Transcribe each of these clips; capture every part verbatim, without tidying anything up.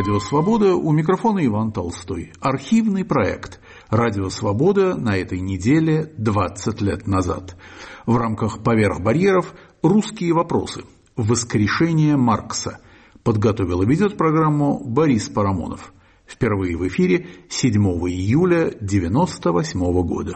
Радио «Свобода», у микрофона Иван Толстой. Архивный проект «Радио Свобода» на этой неделе двадцать лет назад. В рамках «Поверх барьеров» русские вопросы. Воскрешение Маркса. Подготовил и ведет программу Борис Парамонов. Впервые в эфире седьмого июля девяносто восьмого года.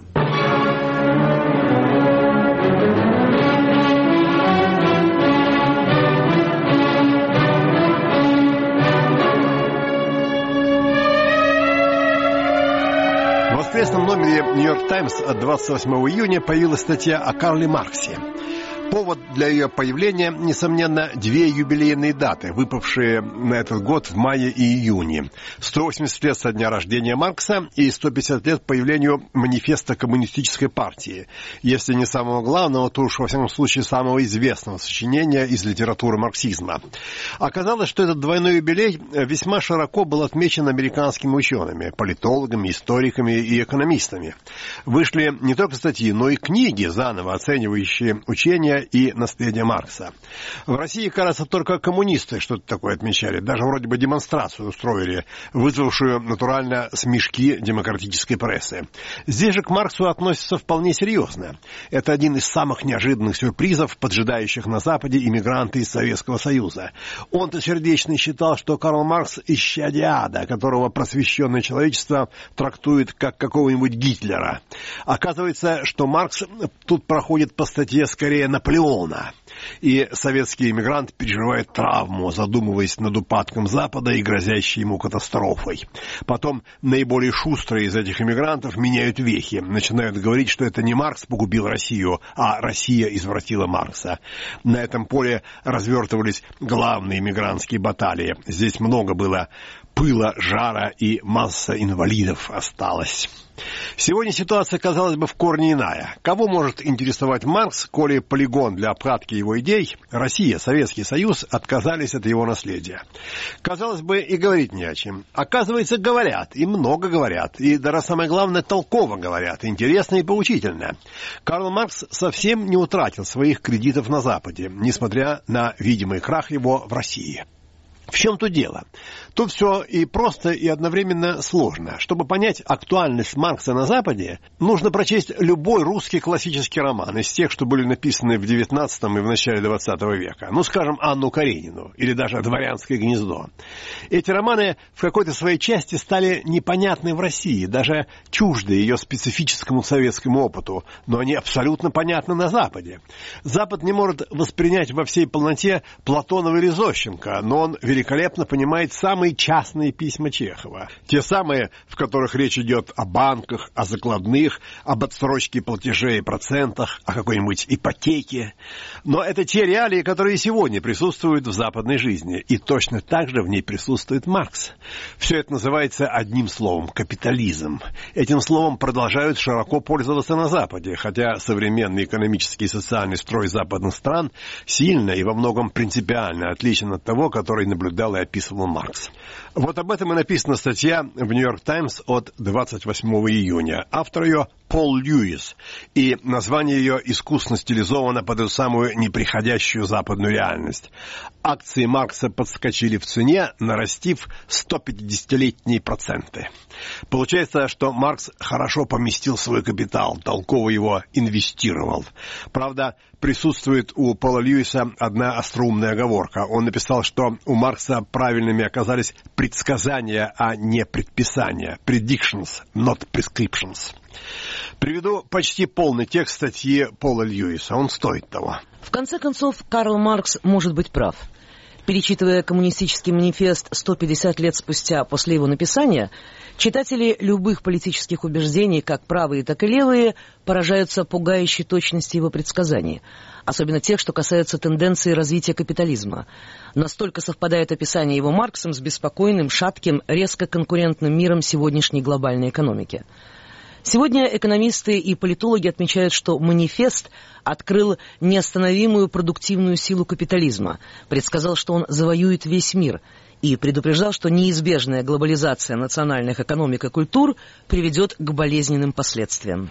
В воскресном номере «Нью-Йорк Таймс» от двадцать восьмого июня появилась статья о Карле Марксе. Повод для ее появления, несомненно, две юбилейные даты, выпавшие на этот год в мае и июне. сто восемьдесят лет со дня рождения Маркса и сто пятьдесят лет появлению манифеста Коммунистической партии. Если не самого главного, то уж во всяком случае самого известного сочинения из литературы марксизма. Оказалось, что этот двойной юбилей весьма широко был отмечен американскими учеными, политологами, историками и экономистами. Вышли не только статьи, но и книги, заново оценивающие учения и наследие Маркса. В России, кажется, только коммунисты что-то такое отмечали. Даже вроде бы демонстрацию устроили, вызвавшую натурально смешки демократической прессы. Здесь же к Марксу относятся вполне серьезно. Это один из самых неожиданных сюрпризов, поджидающих на Западе иммигранты из Советского Союза. Он-то сердечно считал, что Карл Маркс – исчадие ада, которого просвещенное человечество трактует как какого-нибудь Гитлера. Оказывается, что Маркс тут проходит по статье скорее на Наполеона. И советский эмигрант переживает травму, задумываясь над упадком Запада и грозящей ему катастрофой. Потом наиболее шустрые из этих эмигрантов меняют вехи, начинают говорить, что это не Маркс погубил Россию, а Россия извратила Маркса. На этом поле развертывались главные эмигрантские баталии. Здесь много было пыла, жара и масса инвалидов осталась. Сегодня ситуация, казалось бы, в корне иная. Кого может интересовать Маркс, коли полигон для обкатки его идей, Россия, Советский Союз отказались от его наследия? Казалось бы, и говорить не о чем. Оказывается, говорят, и много говорят, и, даже самое главное, толково говорят, интересно и поучительно. Карл Маркс совсем не утратил своих кредитов на Западе, несмотря на видимый крах его в России. В чем тут дело? Тут все и просто, и одновременно сложно. Чтобы понять актуальность Маркса на Западе, нужно прочесть любой русский классический роман из тех, что были написаны в девятнадцатом и в начале двадцатого века. Ну, скажем, Анну Каренину или даже «Дворянское гнездо». Эти романы в какой-то своей части стали непонятны в России, даже чужды ее специфическому советскому опыту, но они абсолютно понятны на Западе. Запад не может воспринять во всей полноте Платонова или Зощенко, но он великолепно понимает самые частные письма Чехова. Те самые, в которых речь идет о банках, о закладных, об отсрочке платежей и процентах, о какой-нибудь ипотеке. Но это те реалии, которые сегодня присутствуют в западной жизни. И точно так же в ней присутствует Маркс. Все это называется одним словом – капитализм. Этим словом продолжают широко пользоваться на Западе, хотя современный экономический и социальный строй западных стран сильно и во многом принципиально отличен от того, который наблюдается наблюдал и описывал Маркс. Вот об этом и написана статья в «Нью-Йорк Таймс» от двадцать восьмого июня. Автор ее Пол Льюис, и название ее искусно стилизовано под эту самую неприходящую западную реальность. Акции Маркса подскочили в цене, нарастив сто пятидесятилетние проценты. Получается, что Маркс хорошо поместил свой капитал, толково его инвестировал. Правда, присутствует у Пола Льюиса одна остроумная оговорка. Он написал, что у Маркса правильными оказались предсказания, а не предписания. Predictions, not prescriptions. Приведу почти полный текст статьи Пола Льюиса. Он стоит того. В конце концов, Карл Маркс может быть прав. Перечитывая коммунистический манифест сто пятьдесят лет спустя после его написания, читатели любых политических убеждений, как правые, так и левые, поражаются пугающей точности его предсказаний, особенно тех, что касаются тенденции развития капитализма. Настолько совпадает описание его Марксом с беспокойным, шатким, резко конкурентным миром сегодняшней глобальной экономики. Сегодня экономисты и политологи отмечают, что манифест открыл неостановимую продуктивную силу капитализма, предсказал, что он завоюет весь мир, и предупреждал, что неизбежная глобализация национальных экономик и культур приведет к болезненным последствиям.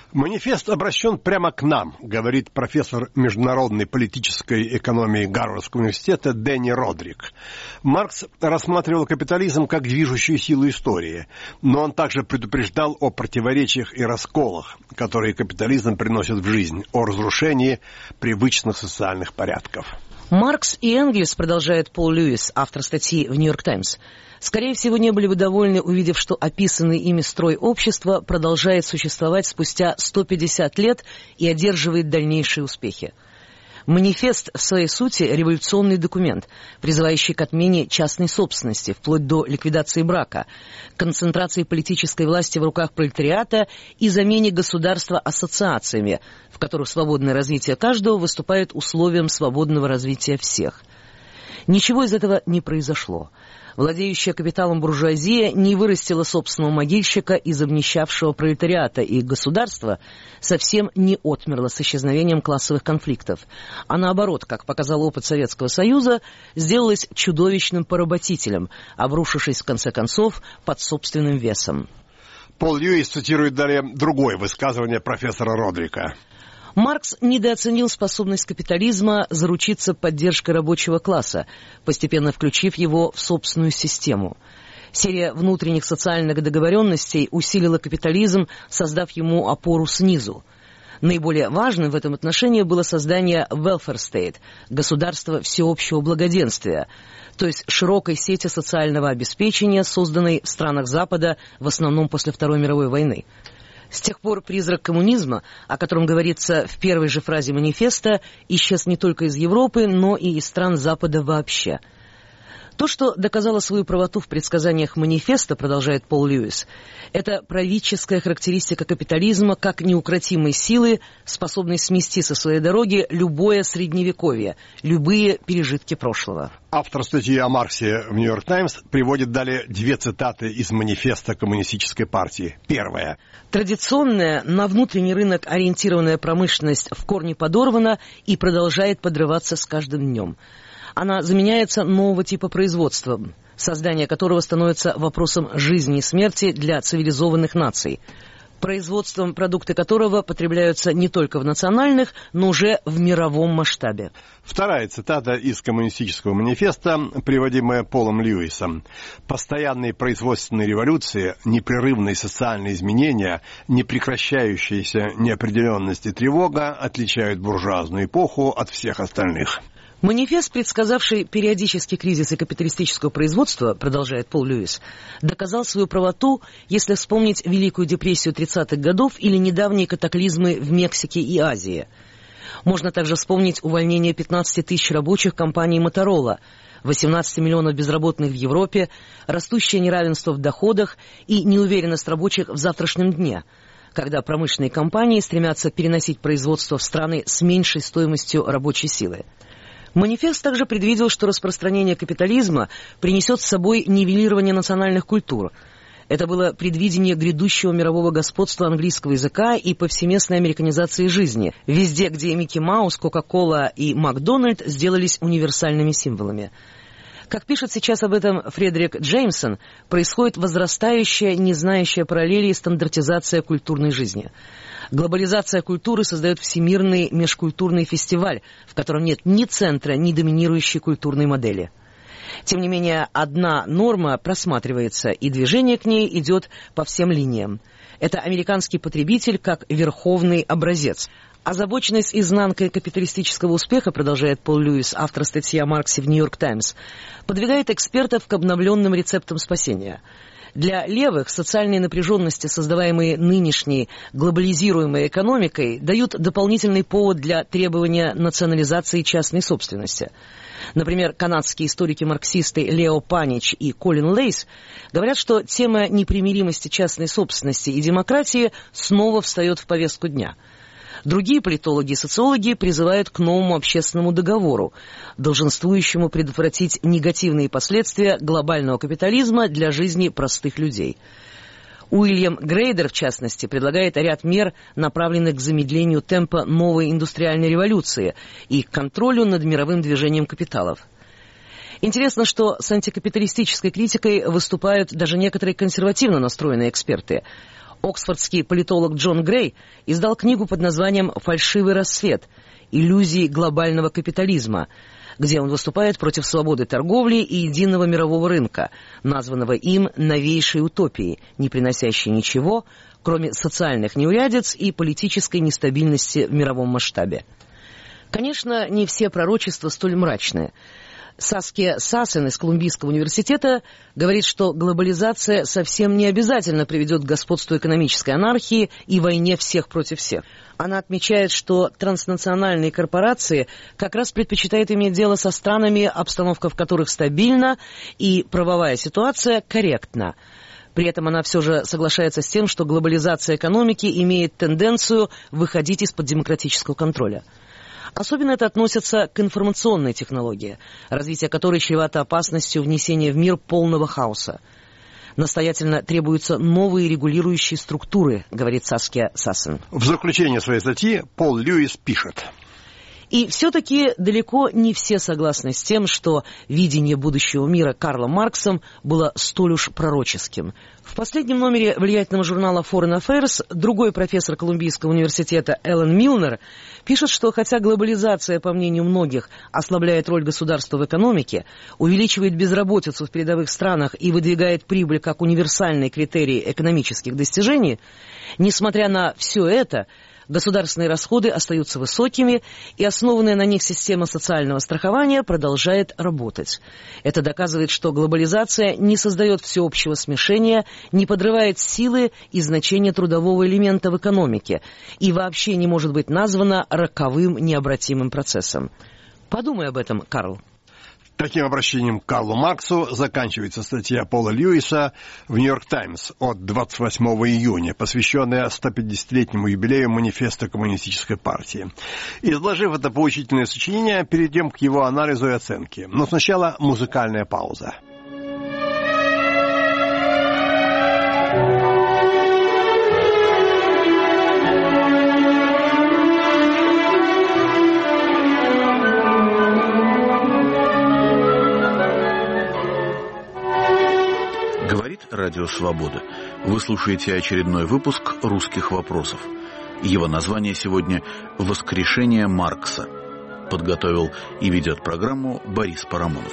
Манифест обращен прямо к нам, говорит профессор международной политической экономии Гарвардского университета Дэнни Родрик. Маркс рассматривал капитализм как движущую силу истории, но он также предупреждал о противоречиях и расколах, которые капитализм приносит в жизнь, о разрушении привычных социальных порядков. Маркс и Энгельс, продолжает Пол Льюис, автор статьи в «Нью-Йорк Таймс», скорее всего, не были бы довольны, увидев, что описанный ими строй общества продолжает существовать спустя сто пятьдесят лет и одерживает дальнейшие успехи. Манифест в своей сути революционный документ, призывающий к отмене частной собственности, вплоть до ликвидации брака, концентрации политической власти в руках пролетариата и замене государства ассоциациями, в которых свободное развитие каждого выступает условием свободного развития всех. Ничего из этого не произошло. Владеющая капиталом буржуазия не вырастила собственного могильщика из обнищавшего пролетариата, и государство совсем не отмерло с исчезновением классовых конфликтов, а наоборот, как показал опыт Советского Союза, сделалось чудовищным поработителем, обрушившись в конце концов под собственным весом. Пол Льюис цитирует далее другое высказывание профессора Родрика. Маркс недооценил способность капитализма заручиться поддержкой рабочего класса, постепенно включив его в собственную систему. Серия внутренних социальных договоренностей усилила капитализм, создав ему опору снизу. Наиболее важным в этом отношении было создание welfare state – государства всеобщего благоденствия, то есть широкой сети социального обеспечения, созданной в странах Запада в основном после Второй мировой войны. С тех пор призрак коммунизма, о котором говорится в первой же фразе манифеста, исчез не только из Европы, но и из стран Запада вообще. То, что доказало свою правоту в предсказаниях манифеста, продолжает Пол Льюис, это правительская характеристика капитализма как неукротимой силы, способной смести со своей дороги любое средневековье, любые пережитки прошлого. Автор статьи о Марксе в «Нью-Йорк Таймс» приводит далее две цитаты из манифеста Коммунистической партии. Первая. Традиционная, на внутренний рынок ориентированная промышленность в корне подорвана и продолжает подрываться с каждым днем. Она заменяется нового типа производства, создание которого становится вопросом жизни и смерти для цивилизованных наций, производством, продукты которого потребляются не только в национальных, но уже в мировом масштабе. Вторая цитата из Коммунистического манифеста, приводимая Полом Льюисом. «Постоянные производственные революции, непрерывные социальные изменения, непрекращающаяся неопределенность и тревога отличают буржуазную эпоху от всех остальных». Манифест, предсказавший периодический кризис капиталистического производства, продолжает Пол Льюис, доказал свою правоту, если вспомнить Великую депрессию тридцатых годов или недавние катаклизмы в Мексике и Азии. Можно также вспомнить увольнение пятнадцати тысяч рабочих компании Motorola, восемнадцати миллионов безработных в Европе, растущее неравенство в доходах и неуверенность рабочих в завтрашнем дне, когда промышленные компании стремятся переносить производство в страны с меньшей стоимостью рабочей силы. Манифест также предвидел, что распространение капитализма принесет с собой нивелирование национальных культур. Это было предвидение грядущего мирового господства английского языка и повсеместной американизации жизни, везде, где Микки Маус, Кока-Кола и Макдональд сделались универсальными символами. Как пишет сейчас об этом Фредерик Джеймсон, происходит возрастающая, не знающая параллелей стандартизация культурной жизни. Глобализация культуры создает всемирный межкультурный фестиваль, в котором нет ни центра, ни доминирующей культурной модели. Тем не менее, одна норма просматривается, и движение к ней идет по всем линиям. Это американский потребитель как верховный образец. Озабоченность изнанкой капиталистического успеха, продолжает Пол Льюис, автор статьи о Марксе в «Нью-Йорк Таймс», подвигает экспертов к обновленным рецептам спасения. Для левых социальные напряженности, создаваемые нынешней глобализируемой экономикой, дают дополнительный повод для требования национализации частной собственности. Например, канадские историки-марксисты Лео Панич и Колин Лейс говорят, что тема непримиримости частной собственности и демократии снова встает в повестку дня. Другие политологи и социологи призывают к новому общественному договору, долженствующему предотвратить негативные последствия глобального капитализма для жизни простых людей. Уильям Грейдер, в частности, предлагает ряд мер, направленных к замедлению темпа новой индустриальной революции и к контролю над мировым движением капиталов. Интересно, что с антикапиталистической критикой выступают даже некоторые консервативно настроенные эксперты. Оксфордский политолог Джон Грей издал книгу под названием «Фальшивый рассвет. Иллюзии глобального капитализма», где он выступает против свободы торговли и единого мирового рынка, названного им новейшей утопией, не приносящей ничего, кроме социальных неурядиц и политической нестабильности в мировом масштабе. Конечно, не все пророчества столь мрачные. Саския Сассен из Колумбийского университета говорит, что глобализация совсем не обязательно приведет к господству экономической анархии и войне всех против всех. Она отмечает, что транснациональные корпорации как раз предпочитают иметь дело со странами, обстановка в которых стабильна и правовая ситуация корректна. При этом она все же соглашается с тем, что глобализация экономики имеет тенденцию выходить из-под демократического контроля. Особенно это относится к информационной технологии, развитие которой чревато опасностью внесения в мир полного хаоса. Настоятельно требуются новые регулирующие структуры, говорит Саския Сассен. В заключение своей статьи Пол Льюис пишет: И все-таки далеко не все согласны с тем, что видение будущего мира Карлом Марксом было столь уж пророческим. В последнем номере влиятельного журнала Foreign Affairs другой профессор Колумбийского университета Эллен Милнер пишет, что хотя глобализация, по мнению многих, ослабляет роль государства в экономике, увеличивает безработицу в передовых странах и выдвигает прибыль как универсальный критерий экономических достижений, несмотря на все это, государственные расходы остаются высокими, и основанная на них система социального страхования продолжает работать. Это доказывает, что глобализация не создает всеобщего смешения, не подрывает силы и значения трудового элемента в экономике и вообще не может быть названа роковым необратимым процессом. Подумай об этом, Карл. Таким обращением к Карлу Марксу заканчивается статья Пола Льюиса в «Нью-Йорк Таймс» от двадцать восьмого июня, посвященная стопятидесятилетнему юбилею манифеста Коммунистической партии. Изложив это поучительное сочинение, перейдем к его анализу и оценке. Но сначала музыкальная пауза. Радио «Свобода». Вы слушаете очередной выпуск «Русских вопросов». Его название сегодня «Воскрешение Маркса». Подготовил и ведет программу Борис Парамонов.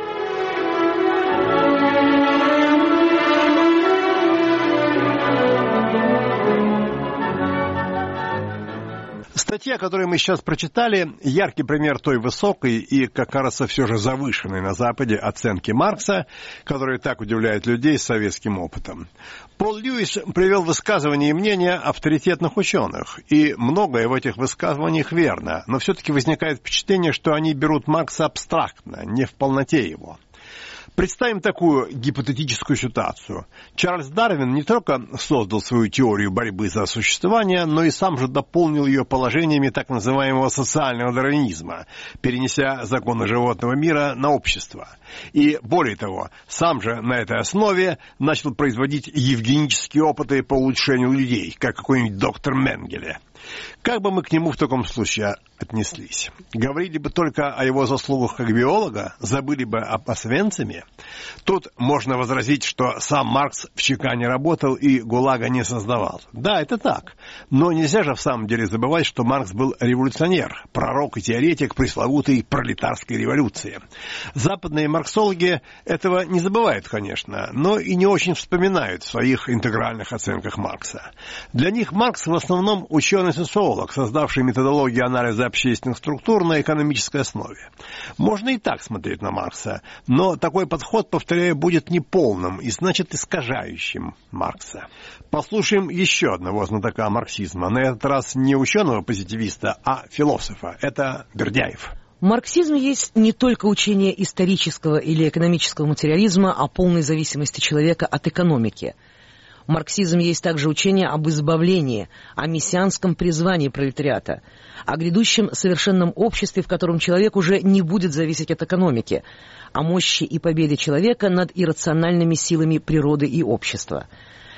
Статья, которую мы сейчас прочитали, яркий пример той высокой и, как кажется, все же завышенной на Западе оценки Маркса, которая так удивляет людей с советским опытом. Пол Льюис привел высказывания и мнения авторитетных ученых, и многое в этих высказываниях верно, но все-таки возникает впечатление, что они берут Маркса абстрактно, не в полноте его. Представим такую гипотетическую ситуацию. Чарльз Дарвин не только создал свою теорию борьбы за существование, но и сам же дополнил ее положениями так называемого социального дарвинизма, перенеся законы животного мира на общество. И, более того, сам же на этой основе начал производить евгенические опыты по улучшению людей, как какой-нибудь доктор Менгеле. Как бы мы к нему в таком случае отнеслись? Говорили бы только о его заслугах как биолога, забыли бы об Освенциме? Тут можно возразить, что сам Маркс в ЧК не работал и ГУЛАГа не создавал. Да, это так. Но нельзя же в самом деле забывать, что Маркс был революционер, пророк и теоретик пресловутой пролетарской революции. Западные марксологи этого не забывают, конечно, но и не очень вспоминают в своих интегральных оценках Маркса. Для них Маркс в основном ученый-социолог, создавший методологию анализа общественных структур на экономической основе. Можно и так смотреть на Маркса, но такой подход, повторяю, будет неполным и, значит, искажающим Маркса. Послушаем еще одного знатока марксизма, на этот раз не ученого-позитивиста, а философа. Это Бердяев. Марксизм есть не только учение исторического или экономического материализма о полной зависимости человека от экономики. Марксизм есть также учение об избавлении, о мессианском призвании пролетариата, о грядущем совершенном обществе, в котором человек уже не будет зависеть от экономики, о мощи и победе человека над иррациональными силами природы и общества.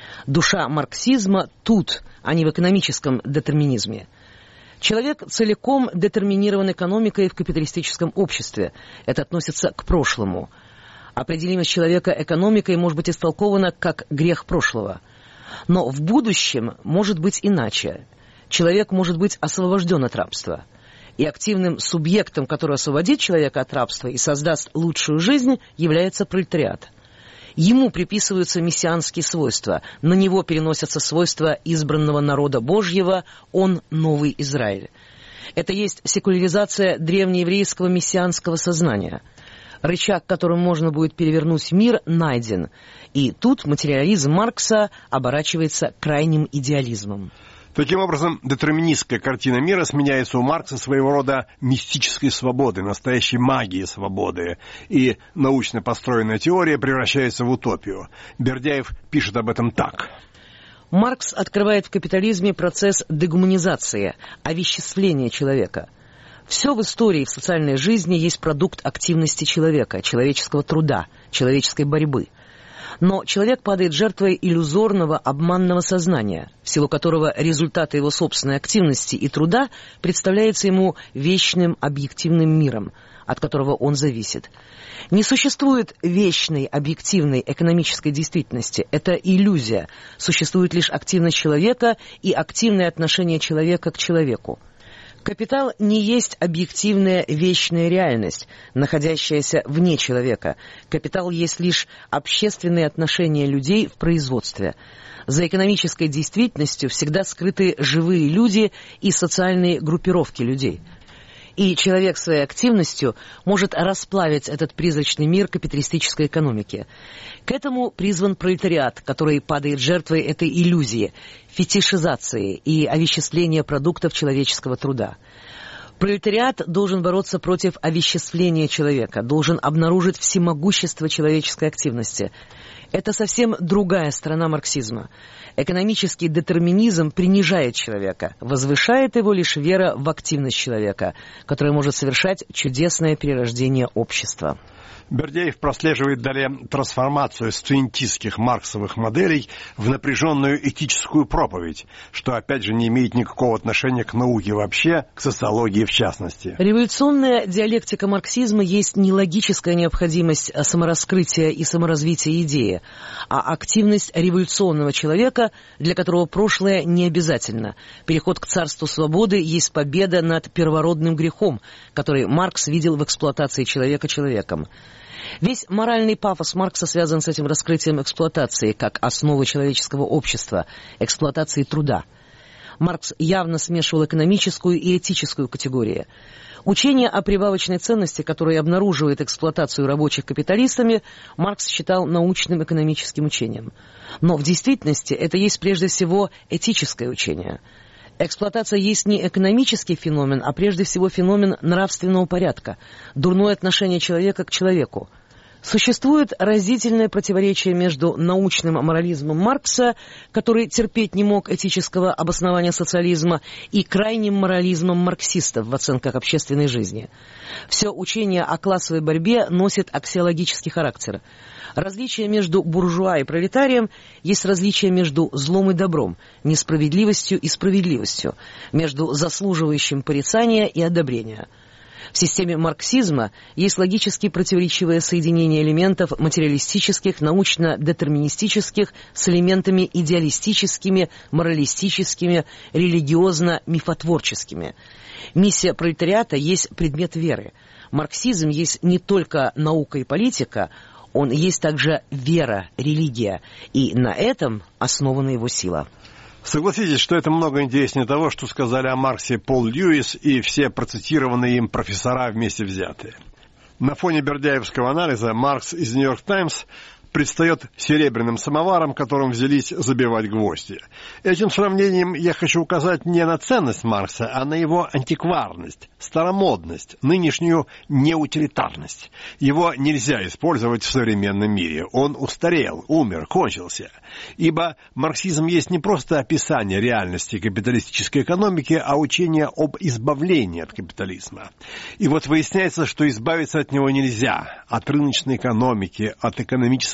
Душа марксизма тут, а не в экономическом детерминизме. Человек целиком детерминирован экономикой в капиталистическом обществе. Это относится к прошлому. Определимость человека экономикой может быть истолкована как грех прошлого. Но в будущем может быть иначе. Человек может быть освобожден от рабства. И активным субъектом, который освободит человека от рабства и создаст лучшую жизнь, является пролетариат. Ему приписываются мессианские свойства, на него переносятся свойства избранного народа Божьего, он новый Израиль. Это есть секуляризация древнееврейского мессианского сознания. Рычаг, которым можно будет перевернуть мир, найден. И тут материализм Маркса оборачивается крайним идеализмом. Таким образом, детерминистская картина мира сменяется у Маркса своего рода мистической свободой, настоящей магией свободы, и научно построенная теория превращается в утопию. Бердяев пишет об этом так. Маркс открывает в капитализме процесс дегуманизации, овеществления человека. Все в истории и в социальной жизни есть продукт активности человека, человеческого труда, человеческой борьбы. Но человек падает жертвой иллюзорного, обманного сознания, в силу которого результаты его собственной активности и труда представляются ему вечным объективным миром, от которого он зависит. Не существует вечной, объективной экономической действительности. Это иллюзия. Существует лишь активность человека и активное отношение человека к человеку. Капитал не есть объективная вечная реальность, находящаяся вне человека. Капитал есть лишь общественные отношения людей в производстве. За экономической действительностью всегда скрыты живые люди и социальные группировки людей. И человек своей активностью может расплавить этот призрачный мир капиталистической экономики. К этому призван пролетариат, который падает жертвой этой иллюзии, фетишизации и овеществления продуктов человеческого труда. Пролетариат должен бороться против овеществления человека, должен обнаружить всемогущество человеческой активности. Это совсем другая сторона марксизма. Экономический детерминизм принижает человека, возвышает его лишь вера в активность человека, которая может совершать чудесное перерождение общества. Бердяев прослеживает далее трансформацию сциентистских марксовых моделей в напряженную этическую проповедь, что опять же не имеет никакого отношения к науке вообще, к социологии в частности. Революционная диалектика марксизма есть не логическая необходимость самораскрытия и саморазвития идеи, а активность революционного человека, для которого прошлое не обязательно. Переход к царству свободы есть победа над первородным грехом, который Маркс видел в эксплуатации человека человеком. Весь моральный пафос Маркса связан с этим раскрытием эксплуатации как основы человеческого общества, эксплуатации труда. Маркс явно смешивал экономическую и этическую категории. Учение о прибавочной ценности, которое обнаруживает эксплуатацию рабочих капиталистами, Маркс считал научным экономическим учением. Но в действительности это есть прежде всего этическое учение. Эксплуатация есть не экономический феномен, а прежде всего феномен нравственного порядка, дурное отношение человека к человеку. Существует разительное противоречие между научным морализмом Маркса, который терпеть не мог этического обоснования социализма, и крайним морализмом марксистов в оценках общественной жизни. Все учение о классовой борьбе носит аксиологический характер. Различие между буржуа и пролетарием есть различие между злом и добром, несправедливостью и справедливостью, между заслуживающим порицания и одобрения. В системе марксизма есть логически противоречивое соединение элементов материалистических, научно-детерминистических с элементами идеалистическими, моралистическими, религиозно-мифотворческими. Миссия пролетариата есть предмет веры. Марксизм есть не только наука и политика, он есть также вера, религия, и на этом основана его сила. Согласитесь, что это много интереснее того, что сказали о Марксе Пол Льюис и все процитированные им профессора вместе взятые. На фоне бердяевского анализа Маркс из «Нью-Йорк Таймс» предстает серебряным самоваром, которым взялись забивать гвозди. Этим сравнением я хочу указать не на ценность Маркса, а на его антикварность, старомодность, нынешнюю неутилитарность. Его нельзя использовать в современном мире. Он устарел, умер, кончился. Ибо марксизм есть не просто описание реальности капиталистической экономики, а учение об избавлении от капитализма. И вот выясняется, что избавиться от него нельзя. От рыночной экономики, от экономической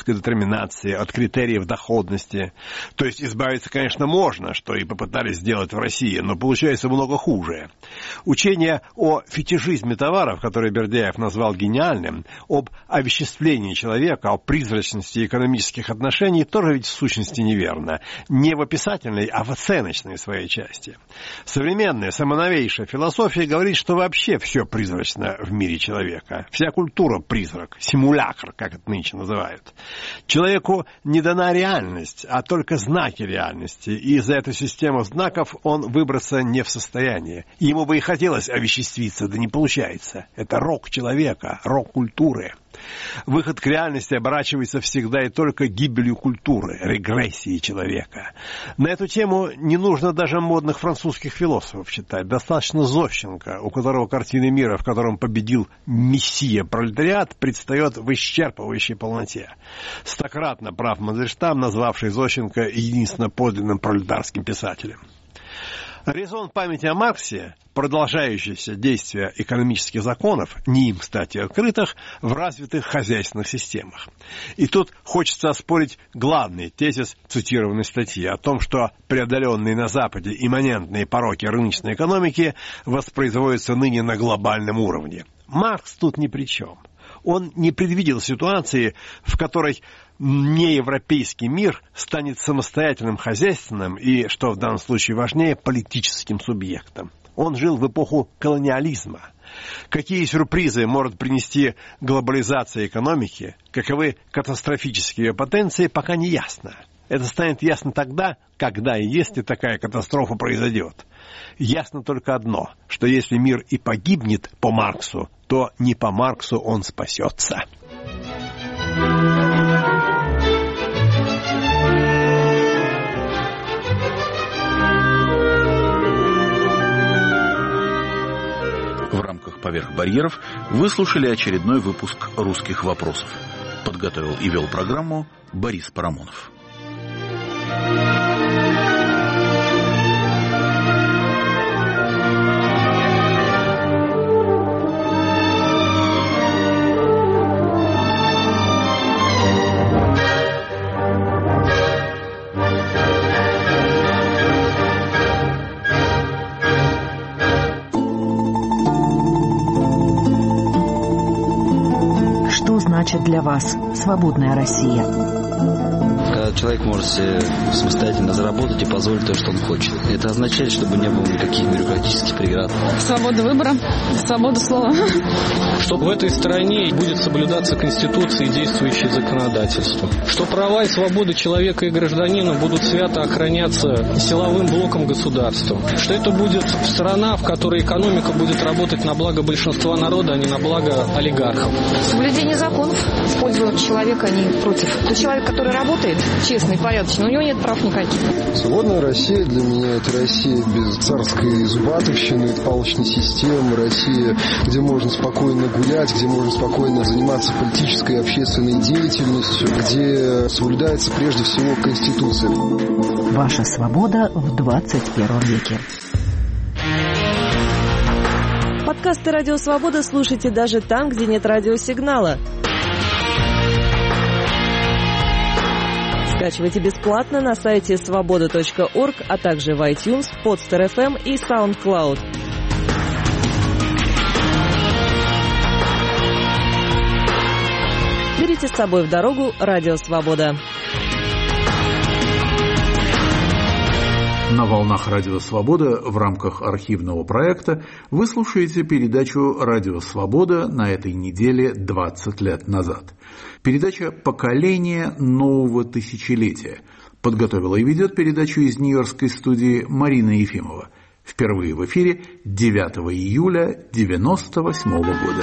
экономической детерминации, от критериев доходности. То есть избавиться, конечно, можно, что и попытались сделать в России, но получается много хуже. Учение о фетишизме товаров, которое Бердяев назвал гениальным, об овеществлении человека, о призрачности экономических отношений, тоже ведь в сущности неверно. Не в описательной, а в оценочной своей части. Современная, самоновейшая философия говорит, что вообще все призрачно в мире человека. Вся культура призрак, симулякр, как это нынче называют. Человеку не дана реальность, а только знаки реальности, и из-за этой системы знаков он выбраться не в состоянии. Ему бы и хотелось овеществиться, да не получается. Это рок человека, рок культуры. Выход к реальности оборачивается всегда и только гибелью культуры, регрессией человека. На эту тему не нужно даже модных французских философов читать. Достаточно Зощенко, у которого картины мира, в котором победил мессия-пролетариат, предстает в исчерпывающей полноте. Стократно прав Мандельштам, назвавший Зощенко единственно подлинным пролетарским писателем. Резон памяти о Марксе, продолжающееся действие экономических законов, не им, кстати, открытых, в развитых хозяйственных системах. И тут хочется оспорить главный тезис цитированной статьи о том, что преодоленные на Западе имманентные пороки рыночной экономики воспроизводятся ныне на глобальном уровне. Маркс тут ни при чем. Он не предвидел ситуации, в которой неевропейский мир станет самостоятельным хозяйственным и, что в данном случае важнее, политическим субъектом. Он жил в эпоху колониализма. Какие сюрпризы может принести глобализация экономики, каковы катастрофические ее потенции, пока не ясно. Это станет ясно тогда, когда и если такая катастрофа произойдет. Ясно только одно, что если мир и погибнет по Марксу, то не по Марксу он спасется. В рамках «Поверх барьеров» вы слушали очередной выпуск «Русских вопросов». Подготовил и вел программу Борис Парамонов. Что значит для вас свободная Россия? Когда человек может себе самостоятельно заработать и позволить то, что он хочет. Это означает, чтобы не было никаких бюрократических преград. Свобода выбора, свобода слова. Что в этой стране будет соблюдаться Конституция и действующее законодательство. Что права и свободы человека и гражданина будут свято охраняться силовым блоком государства. Что это будет страна, в которой экономика будет работать на благо большинства народа, а не на благо олигархов. Соблюдение законов в пользу человека, а не против. То человек, который работает честно и порядочно, у него нет прав никаких. Свободная Россия для меня — это Россия без царской зубатовщины, палочной системы, Россия, где можно спокойно гулять, где можно спокойно заниматься политической и общественной деятельностью, где соблюдается прежде всего Конституция. Ваша свобода в двадцать первом веке. Подкасты «Радио Свобода» слушайте даже там, где нет радиосигнала. Скачивайте бесплатно на сайте свобода точка орг, а также в iTunes, Podster эф эм и SoundCloud. Берите с собой в дорогу «Радио Свобода». На волнах «Радио Свобода» в рамках архивного проекта вы слушаете передачу «Радио Свобода» на этой неделе двадцать лет назад. Передача «Поколение нового тысячелетия». Подготовила и ведет передачу из нью-йоркской студии Марина Ефимова. Впервые в эфире девятого июля девяносто восьмого года.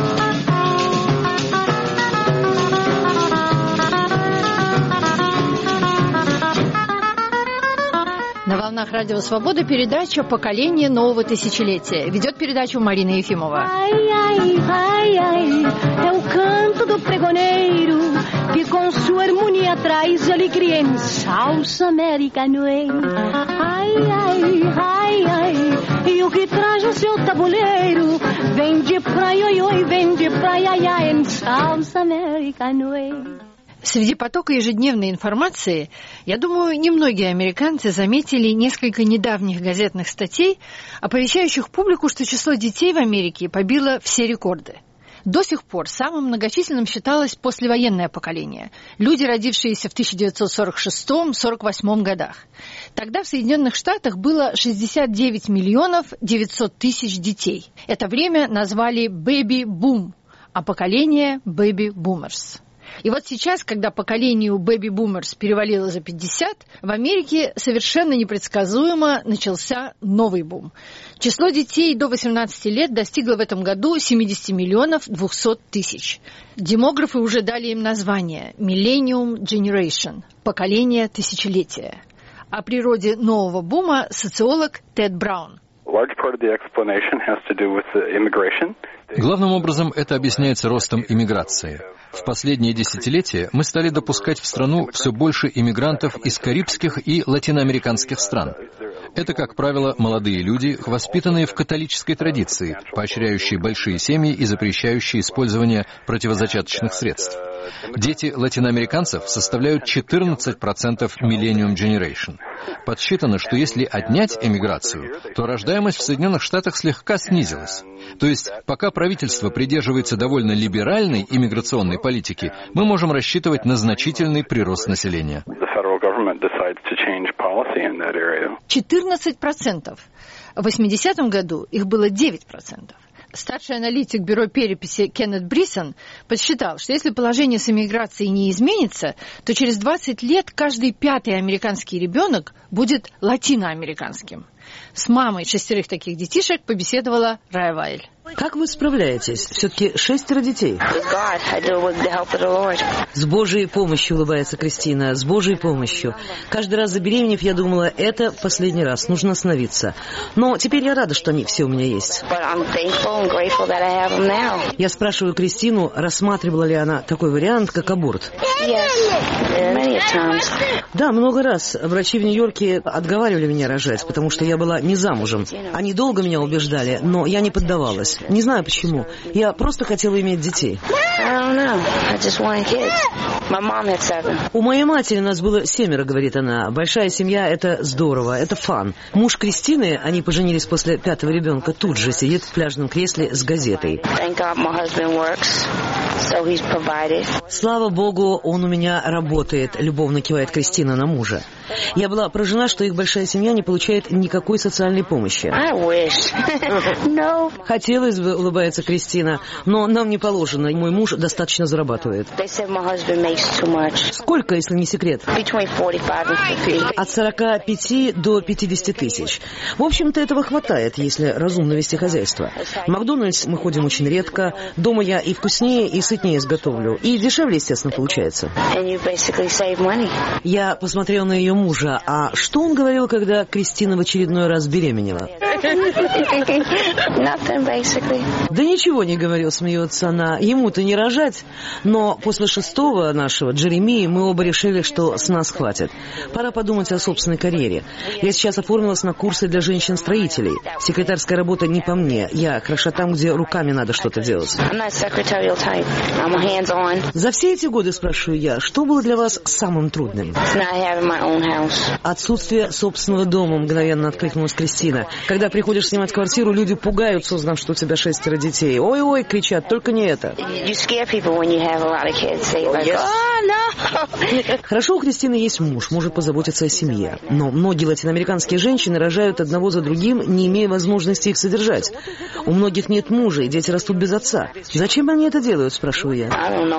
На волнах Радио Свобода передача «Поколение нового тысячелетия». Ведет передачу Марина Ефимова. Ai, ai, ai, é o canto do pregoneiro que com sua harmonia traz alegria em salsa americanoeira. Ai, ai, ai, ai, e o que traz no seu tabuleiro vem de praia, oi, oi, vem de praia, ai, em salsa americanoeira. Среди потока ежедневной информации, я думаю, немногие американцы заметили несколько недавних газетных статей, оповещающих публику, что число детей в Америке побило все рекорды. До сих пор самым многочисленным считалось послевоенное поколение – люди, родившиеся в тысяча девятьсот сорок шестом — сорок восьмом годах. Тогда в Соединенных Штатах было шестьдесят девять миллионов девятьсот тысяч детей. Это время назвали «бэби-бум», а поколение «бэби-бумерс». И вот сейчас, когда поколению бэби-бумерс перевалило за пятьдесят, в Америке совершенно непредсказуемо начался новый бум. Число детей до восемнадцати лет достигло в этом году семьдесят миллионов двести тысяч. Демографы уже дали им название «Millennium Generation» – поколение тысячелетия. О природе нового бума социолог Тед Браун. Главным образом это объясняется ростом иммиграции. В последние десятилетия мы стали допускать в страну все больше иммигрантов из карибских и латиноамериканских стран. Это, как правило, молодые люди, воспитанные в католической традиции, поощряющие большие семьи и запрещающие использование противозачаточных средств. Дети латиноамериканцев составляют четырнадцать процентов Millennium Generation. Подсчитано, что если отнять эмиграцию, то рождаемость в Соединенных Штатах слегка снизилась. То есть, пока правительство придерживается довольно либеральной иммиграционной политики, мы можем рассчитывать на значительный прирост населения. четырнадцать процентов. В восьмидесятом году их было девять процентов. Старший аналитик бюро переписи Кеннет Брисон подсчитал, что если положение с иммиграцией не изменится, то через двадцать лет каждый пятый американский ребенок будет латиноамериканским. С мамой шестерых таких детишек побеседовала Рая Вайль. Как вы справляетесь? Все-таки шестеро детей. С Божьей помощью, улыбается Кристина, с Божьей помощью. Каждый раз забеременев, я думала, это последний раз, нужно остановиться. Но теперь я рада, что они все у меня есть. Я спрашиваю Кристину, рассматривала ли она такой вариант, как аборт. Да, много раз. Врачи в Нью-Йорке отговаривали меня рожать, потому что я была не замужем. Они долго меня убеждали, но я не поддавалась. Не знаю почему. Я просто хотела иметь детей. У моей матери нас было семеро, говорит она. Большая семья – это здорово, это фан. Муж Кристины, они поженились после пятого ребенка, тут же сидит в пляжном кресле с газетой. Слава Богу, он у меня работает, любовно кивает Кристина на мужа. Я была поражена, что их большая семья не получает никакой социальной помощи. Хотелось бы, улыбается Кристина, но нам не положено. Мой муж достаточно зарабатывает. Сколько, если не секрет? От сорока пяти до пятидесяти тысяч. В общем-то, этого хватает, если разумно вести хозяйство. В Макдональдс мы ходим очень редко. Дома я и вкуснее, и сытнее изготовлю. И дешевле, естественно, получается. Я посмотрела на ее мужа. А что он говорил, когда Кристина в очередной раз беременела? Да ничего не говорил, смеется она. Ему-то не рожать. Но после шестого нашего, Джеремии, мы оба решили, что с нас хватит. Пора подумать о собственной карьере. Я сейчас оформилась на курсы для женщин-строителей. Секретарская работа не по мне. Я хороша там, где руками надо что-то делать. За все эти годы, спрашиваю я, что было для вас самым трудным? Отсутствие собственного дома, мгновенно откликнулась Кристина. Когда приходишь снимать квартиру, люди пугаются, узнав, что у тебя шестеро детей. Ой-ой, кричат, только не это. Хорошо, у Кристины есть муж, может позаботиться о семье. Но многие латиноамериканские женщины рожают одного за другим, не имея возможности их содержать. У многих нет мужа, и дети растут без отца. Зачем они это делают, спрашиваю я.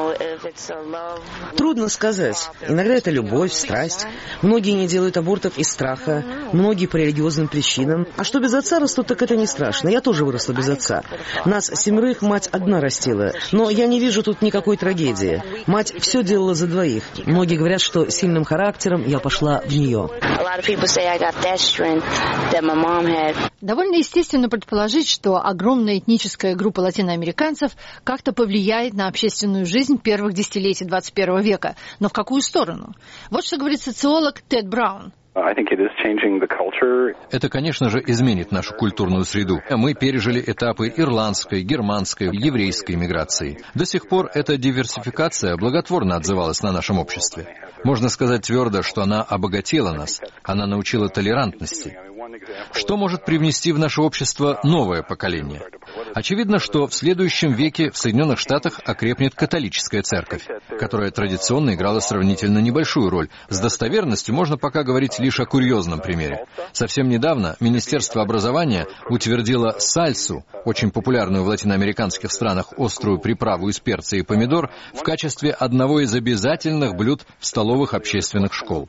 Трудно сказать. Иногда это любовь, страсть. Многие не делают абортов из страха, многие по религиозным причинам. А что без отца растут, так это не страшно. Я тоже выросла без отца. Нас семерых мать одна растила. Но я не вижу тут никакой трагедии. Мать все делала за двоих. Многие говорят, что сильным характером я пошла в нее. Довольно естественно предположить, что огромная этническая группа латиноамериканцев как-то повлияет на общественную жизнь первых десятилетий двадцать первого века. Но в какую сторону? Вот что говорит социолог Тед Браун. Это, конечно же, изменит нашу культурную среду. Мы пережили этапы ирландской, германской, еврейской миграции. До сих пор эта диверсификация благотворно отзывалась на нашем обществе. Можно сказать твердо, что она обогатила нас, она научила толерантности. Что может привнести в наше общество новое поколение? Очевидно, что в следующем веке в Соединенных Штатах окрепнет католическая церковь, которая традиционно играла сравнительно небольшую роль. С достоверностью можно пока говорить лишь о курьезном примере. Совсем недавно Министерство образования утвердило сальсу, очень популярную в латиноамериканских странах острую приправу из перца и помидор, в качестве одного из обязательных блюд в столовых общественных школ.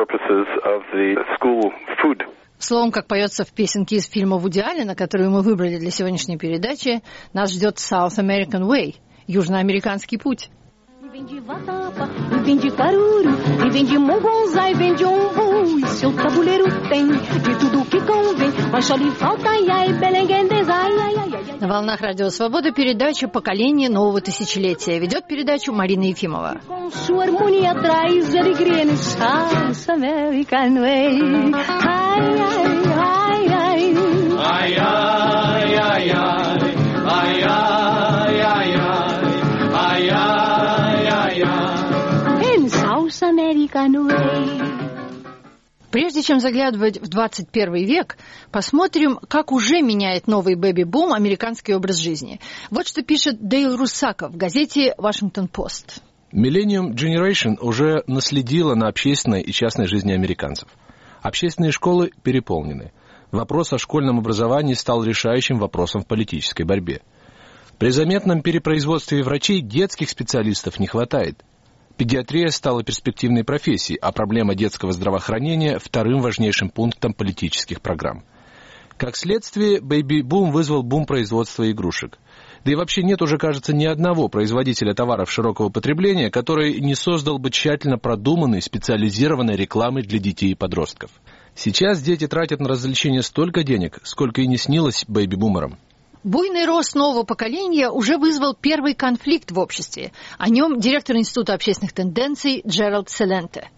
Словом, как поется в песенке из фильма Вуди Аллена, которую мы выбрали для сегодняшней передачи, нас ждет South American Way, южноамериканский путь. Vem de vatapa, e vem de caruru, e vem de mongonzá, e vem de umbu, e seu tabuleiro tem de tudo que convém, mas só lhe falta ai, belenguendes, ai, ai, ai, ai. На волнах Радио Свобода передача «Поколение нового тысячелетия». Ведет передачу Марина Ефимова. Com sua harmonia traz alegria no South American Way. Ai, ai, ai, ai. Ai, ai, ai, ai. Ai, ai, ai, ai. Ai, ai, ai, ai. In South American Way. Прежде чем заглядывать в двадцать первый век, посмотрим, как уже меняет новый бэби-бум американский образ жизни. Вот что пишет Дейл Руссако в газете «Вашингтон-Пост». Millennium Generation уже наследила на общественной и частной жизни американцев. Общественные школы переполнены. Вопрос о школьном образовании стал решающим вопросом в политической борьбе. При заметном перепроизводстве врачей детских специалистов не хватает. Педиатрия стала перспективной профессией, а проблема детского здравоохранения – вторым важнейшим пунктом политических программ. Как следствие, бэйби-бум вызвал бум производства игрушек. Да и вообще нет уже, кажется, ни одного производителя товаров широкого потребления, который не создал бы тщательно продуманной, специализированной рекламы для детей и подростков. Сейчас дети тратят на развлечения столько денег, сколько и не снилось бэйби-бумерам. Буйный рост нового поколения уже вызвал первый конфликт в обществе. О нем директор Института общественных тенденций Джеральд Селенте.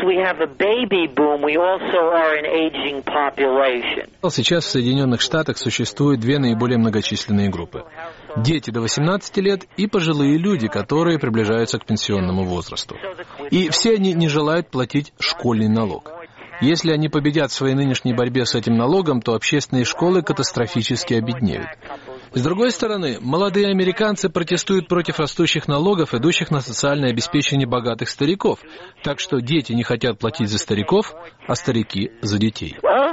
Сейчас в Соединенных Штатах существуют две наиболее многочисленные группы. Дети до восемнадцати лет и пожилые люди, которые приближаются к пенсионному возрасту. И все они не желают платить школьный налог. Если они победят в своей нынешней борьбе с этим налогом, то общественные школы катастрофически обеднеют. С другой стороны, молодые американцы протестуют против растущих налогов, идущих на социальное обеспечение богатых стариков. Так что дети не хотят платить за стариков, а старики за детей.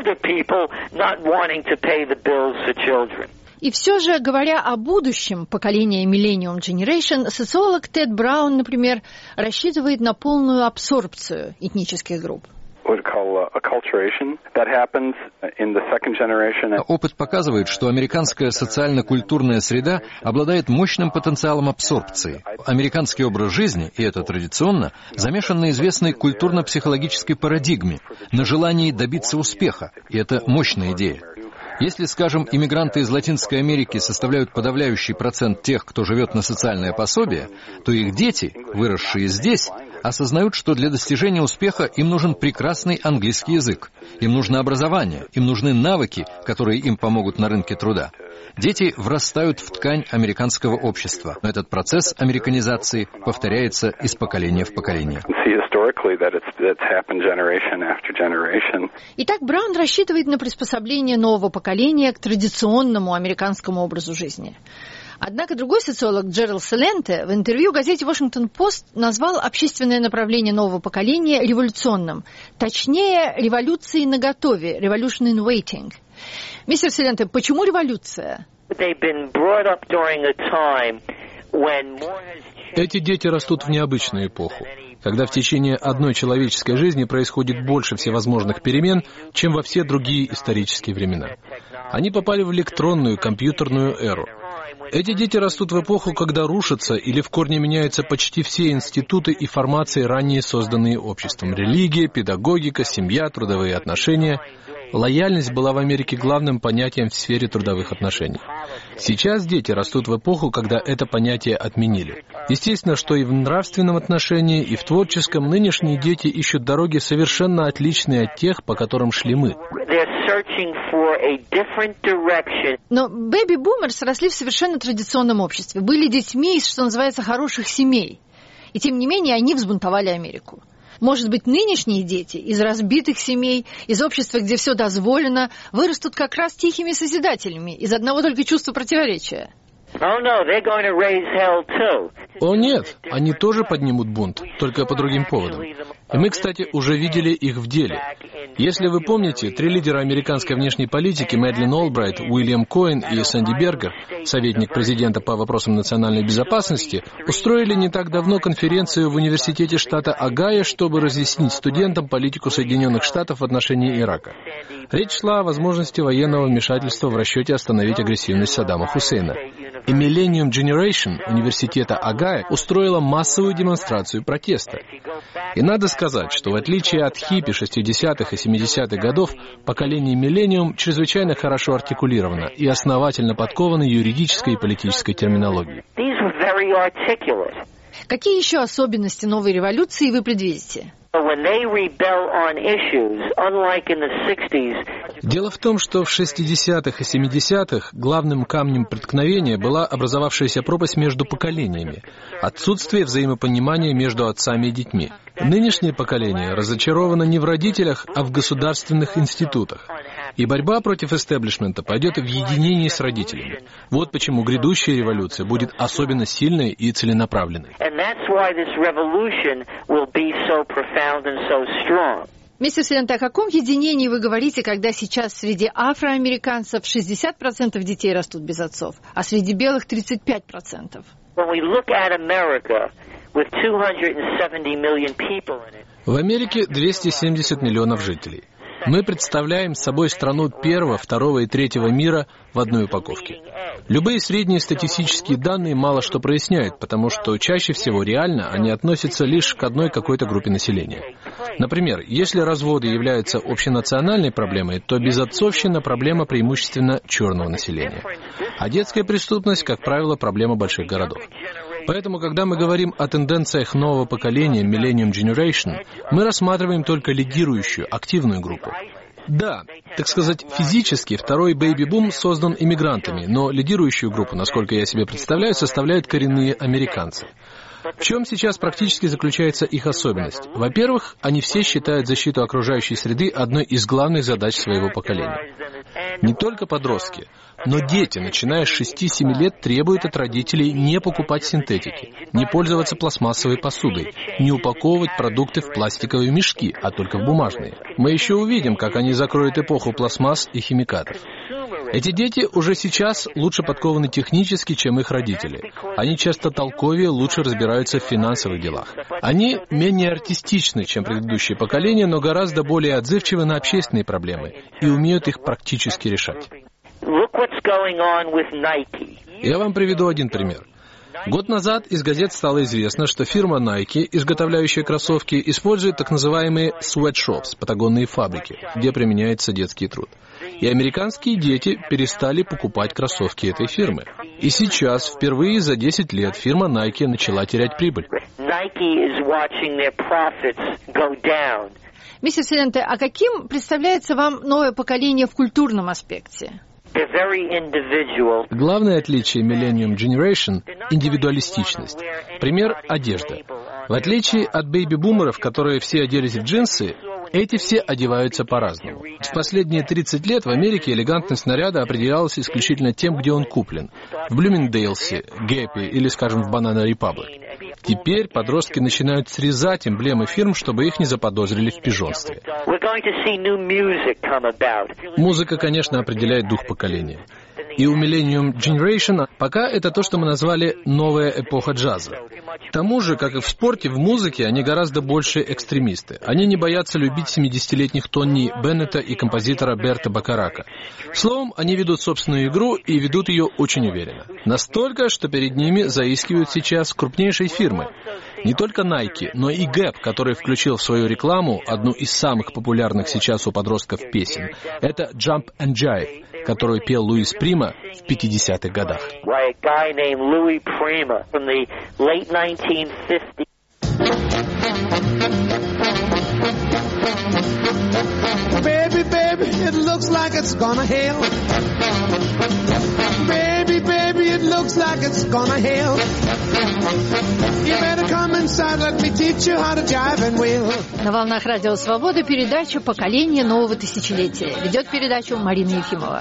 И все же, говоря о будущем поколения Millennium Generation, социолог Тед Браун, например, рассчитывает на полную абсорбцию этнических групп. Опыт показывает, что американская социально-культурная среда обладает мощным потенциалом абсорбции. Американский образ жизни, и это традиционно, замешан на известной культурно-психологической парадигме, на желании добиться успеха, и это мощная идея. Если, скажем, иммигранты из Латинской Америки составляют подавляющий процент тех, кто живет на социальное пособие, то их дети, выросшие здесь, осознают, что для достижения успеха им нужен прекрасный английский язык, им нужно образование, им нужны навыки, которые им помогут на рынке труда. Дети врастают в ткань американского общества, но этот процесс американизации повторяется из поколения в поколение. Итак, Браун рассчитывает на приспособление нового поколения к традиционному американскому образу жизни. Однако другой социолог Джеральд Селенте в интервью газете «Вашингтон-Пост» назвал общественное направление нового поколения революционным. Точнее, революцией наготове, revolution in waiting. Мистер Селенте, почему революция? Эти дети растут в необычную эпоху, когда в течение одной человеческой жизни происходит больше всевозможных перемен, чем во все другие исторические времена. Они попали в электронную, компьютерную эру. Эти дети растут в эпоху, когда рушатся или в корне меняются почти все институты и формации, ранее созданные обществом. Религия, педагогика, семья, трудовые отношения. Лояльность была в Америке главным понятием в сфере трудовых отношений. Сейчас дети растут в эпоху, когда это понятие отменили. Естественно, что и в нравственном отношении, и в творческом нынешние дети ищут дороги совершенно отличные от тех, по которым шли мы. Но бэби-бумерс росли в совершенно традиционном обществе, были детьми из, что называется, хороших семей. И тем не менее они взбунтовали Америку. Может быть, нынешние дети из разбитых семей, из общества, где все дозволено, вырастут как раз тихими созидателями, из одного только чувства противоречия. О нет, они тоже поднимут бунт, только по другим поводам. И мы, кстати, уже видели их в деле. Если вы помните, три лидера американской внешней политики, Мэдлин Олбрайт, Уильям Коэн и Сэнди Бергер, советник президента по вопросам национальной безопасности, устроили не так давно конференцию в университете штата Огайо, чтобы разъяснить студентам политику Соединенных Штатов в отношении Ирака. Речь шла о возможности военного вмешательства в расчете остановить агрессивность Саддама Хусейна. И Millennium Generation университета Огайо устроила массовую демонстрацию протеста. И надо сказать, что в отличие от хиппи шестидесятых и семидесятых годов, поколение Millennium чрезвычайно хорошо артикулировано и основательно подковано юридической и политической терминологией. Какие еще особенности новой революции вы предвидите? Дело в том, что в шестидесятых и семидесятых главным камнем преткновения была образовавшаяся пропасть между поколениями, отсутствие взаимопонимания между отцами и детьми. Нынешнее поколение разочаровано не в родителях, а в государственных институтах. И борьба против истеблишмента пойдет в единении с родителями. Вот почему грядущая революция будет особенно сильной и целенаправленной. Миссис Силенте, о каком единении вы говорите, когда сейчас среди афроамериканцев шестьдесят процентов детей растут без отцов, а среди белых тридцать пять процентов? В Америке двести семьдесят миллионов жителей. Мы представляем собой страну первого, второго и третьего мира в одной упаковке. Любые средние статистические данные мало что проясняют, потому что чаще всего реально они относятся лишь к одной какой-то группе населения. Например, если разводы являются общенациональной проблемой, то безотцовщина – проблема преимущественно черного населения. А детская преступность, как правило, проблема больших городов. Поэтому, когда мы говорим о тенденциях нового поколения Millennium Generation, мы рассматриваем только лидирующую, активную группу. Да, так сказать, физически второй бэйби-бум создан иммигрантами, но лидирующую группу, насколько я себе представляю, составляют коренные американцы. В чем сейчас практически заключается их особенность? Во-первых, они все считают защиту окружающей среды одной из главных задач своего поколения. Не только подростки, но дети, начиная с шести-семи лет, требуют от родителей не покупать синтетики, не пользоваться пластмассовой посудой, не упаковывать продукты в пластиковые мешки, а только в бумажные. Мы еще увидим, как они закроют эпоху пластмасс и химикатов. Эти дети уже сейчас лучше подкованы технически, чем их родители. Они часто толковее, лучше разбираются в финансовых делах. Они менее артистичны, чем предыдущее поколение, но гораздо более отзывчивы на общественные проблемы и умеют их практически решать. Я вам приведу один пример. Год назад из газет стало известно, что фирма Nike, изготовляющая кроссовки, использует так называемые sweatshops, патагонные фабрики, где применяется детский труд. И американские дети перестали покупать кроссовки этой фирмы. И сейчас, впервые за десять лет, фирма Nike начала терять прибыль. Миссис Силенте, а каким представляется вам новое поколение в культурном аспекте? Главное отличие Millennium Generation – индивидуалистичность. Пример – одежда. В отличие от бэйби-бумеров, которые все оделись в джинсы, эти все одеваются по-разному. В последние тридцать лет в Америке элегантность наряда определялась исключительно тем, где он куплен. В Блумингдейлсе, Гэпи или, скажем, в Банана Репаблик. Теперь подростки начинают срезать эмблемы фирм, чтобы их не заподозрили в пижонстве. Музыка, конечно, определяет дух поколения. И у Millennium Generation пока это то, что мы назвали «новая эпоха джаза». К тому же, как и в спорте, в музыке они гораздо больше экстремисты. Они не боятся любить семидесятилетних Тони Беннета и композитора Берта Бакарака. Словом, они ведут собственную игру и ведут ее очень уверенно. Настолько, что перед ними заискивают сейчас крупнейшие фирмы. Не только Nike, но и Gap, который включил в свою рекламу одну из самых популярных сейчас у подростков песен. Это Jump and Jive, которую пел Луис Прима в пятидесятых годах. Baby, baby, it looks like it's gonna hail. Baby, baby, it looks like it's gonna hail. You better come inside, let me teach you how to jive and wheel. На волнах Радио Свобода передача «Поколение нового тысячелетия». Ведет передачу Марина Ефимова.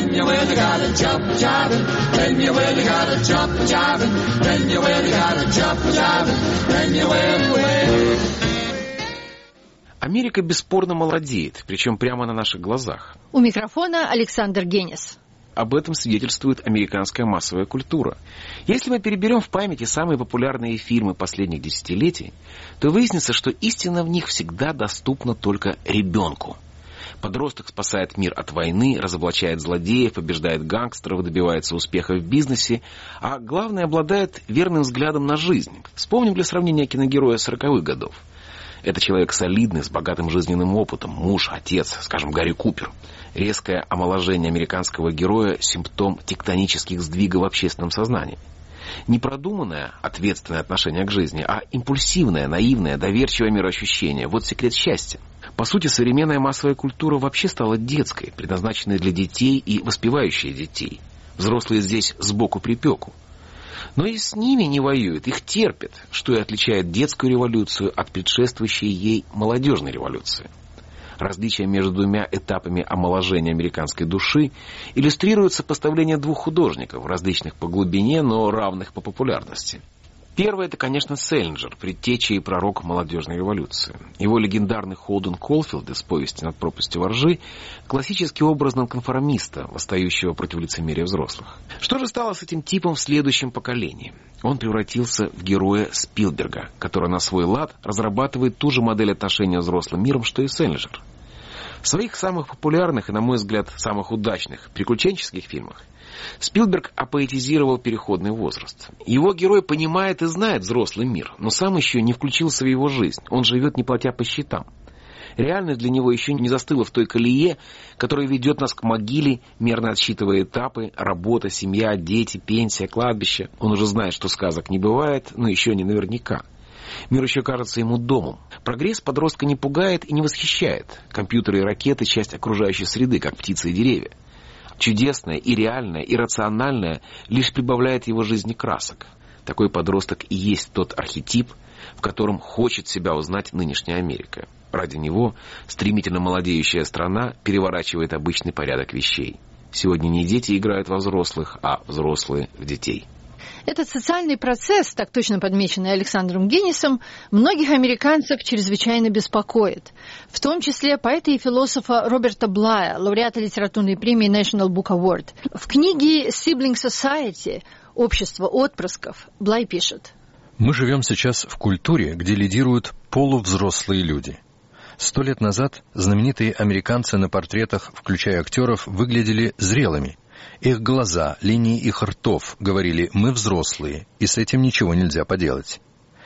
Америка бесспорно молодеет, причем прямо на наших глазах. У микрофона Александр Генис. Об этом свидетельствует американская массовая культура. Если мы переберем в памяти самые популярные фильмы последних десятилетий, то выяснится, что истина в них всегда доступна только ребенку. Подросток спасает мир от войны, разоблачает злодеев, побеждает гангстеров, добивается успеха в бизнесе, а главное, обладает верным взглядом на жизнь. Вспомним для сравнения киногероя сороковых годов. Это человек солидный, с богатым жизненным опытом, муж, отец, скажем, Гарри Купер. Резкое омоложение американского героя – симптом тектонических сдвигов в общественном сознании. Не продуманное, ответственное отношение к жизни, а импульсивное, наивное, доверчивое мироощущение – вот секрет счастья. По сути, современная массовая культура вообще стала детской, предназначенной для детей и воспевающей детей. Взрослые здесь сбоку припеку. Но и с ними не воюют, их терпят, что и отличает детскую революцию от предшествующей ей молодежной революции. Различия между двумя этапами омоложения американской души иллюстрируют сопоставление двух художников, различных по глубине, но равных по популярности. Первый — это, конечно, Селлинджер, предтеча и пророк молодежной революции. Его легендарный Холден Колфилд из «Повести над пропастью во ржи» — классический образ нонконформиста, восстающего против лицемерия взрослых. Что же стало с этим типом в следующем поколении? Он превратился в героя Спилберга, который на свой лад разрабатывает ту же модель отношения с взрослым миром, что и Селлинджер. В своих самых популярных и, на мой взгляд, самых удачных приключенческих фильмах Спилберг апоэтизировал переходный возраст. Его герой понимает и знает взрослый мир, но сам еще не включился в его жизнь. Он живет, не платя по счетам. Реальность для него еще не застыла в той колее, которая ведет нас к могиле, мерно отсчитывая этапы: работа, семья, дети, пенсия, кладбище. Он уже знает, что сказок не бывает, но еще не наверняка. Мир еще кажется ему домом. Прогресс подростка не пугает и не восхищает. Компьютеры и ракеты — часть окружающей среды, как птицы и деревья. Чудесное и реальное, и рациональное лишь прибавляет его жизни красок. Такой подросток и есть тот архетип, в котором хочет себя узнать нынешняя Америка. Ради него стремительно молодеющая страна переворачивает обычный порядок вещей. Сегодня не дети играют во взрослых, а взрослые в детей. Этот социальный процесс, так точно подмеченный Александром Генисом, многих американцев чрезвычайно беспокоит. В том числе поэта и философа Роберта Блая, лауреата литературной премии National Book Award. В книге «Sibling Society» «Общество отпрысков» Блай пишет: «Мы живем сейчас в культуре, где лидируют полувзрослые люди. Сто лет назад знаменитые американцы на портретах, включая актеров, выглядели зрелыми. Их глаза, линии их ртов говорили: «Мы взрослые, и с этим ничего нельзя поделать».